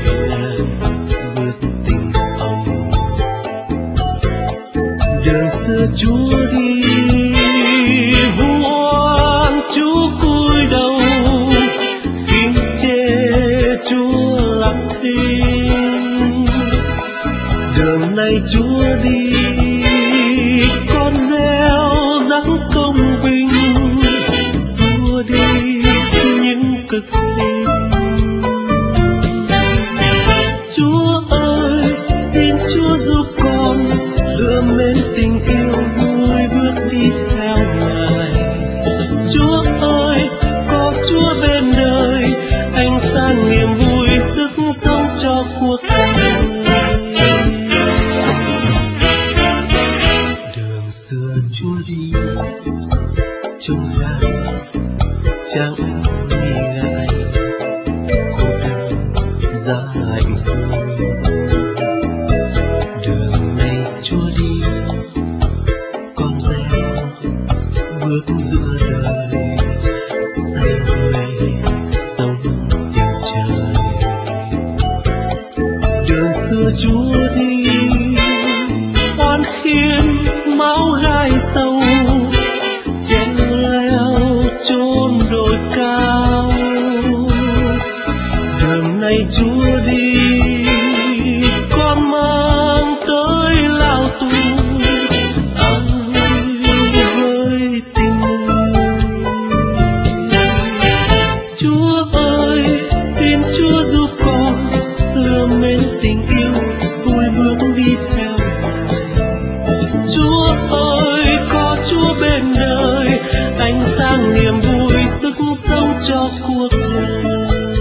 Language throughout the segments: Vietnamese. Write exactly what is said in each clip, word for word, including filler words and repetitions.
là bước tình ông. Đường xưa Chúa đi vuông, Chúa cúi đầu khinh chê, Chúa lặng thinh. Đường này Chúa đi, con gieo rắc công vinh, xua đi những cực hình. Chúa ơi, xin Chúa giúp con lựa mến tình yêu vui bước đi theo Ngài. Chúa ơi, có Chúa bên đời, ánh sáng niềm vui sức sống cho cuộc đời. Đường xưa Chúa đi trông gai chẳng nghi ngại, khổ đau giá hạnh xuôi. Đường này Chúa đi, con gieo bước giữa đời, say mê sống tình trời. Đường xưa Chúa đi oan khiên máu gai sâu, treo leo chôn đồi cao. Đường này Chúa đi, con mang tới lao tù anh với tình người. Chúa ơi, xin Chúa giúp con lựa mến tình yêu vui bước đi theo Ngài. Chúa ơi, có Chúa bên đời, ánh sáng niềm vui sức sống cho cuộc đời.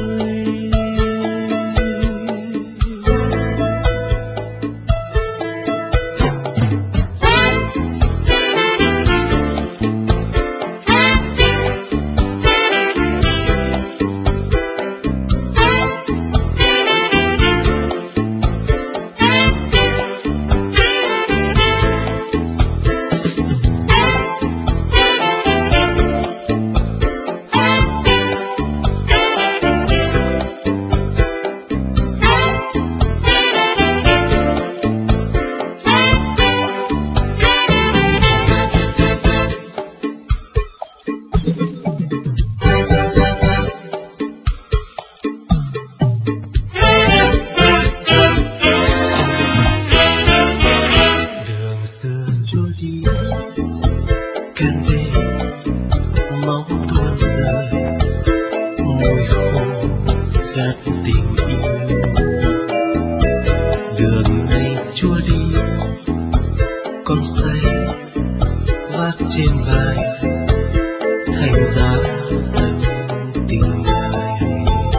Trên vai thành giá ân tình Ngài.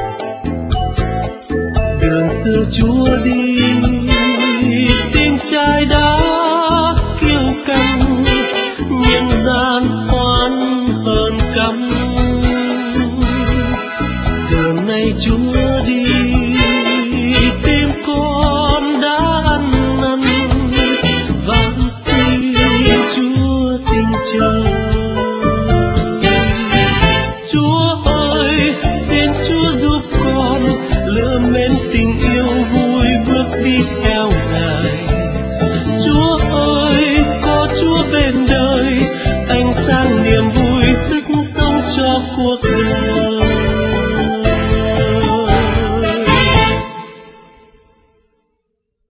Đường xưa Chúa đi, tim trai đã kiêu căng, nhân gian oán hờn căm. Đường này Chúa đi, tim con đã ăn năn, van xin Chúa tình trời. Chúa ơi, xin Chúa giúp con lựa mến tình yêu vui bước đi theo Ngài. Chúa ơi, có Chúa bên đời, ánh sáng niềm vui sức sống cho cuộc đời.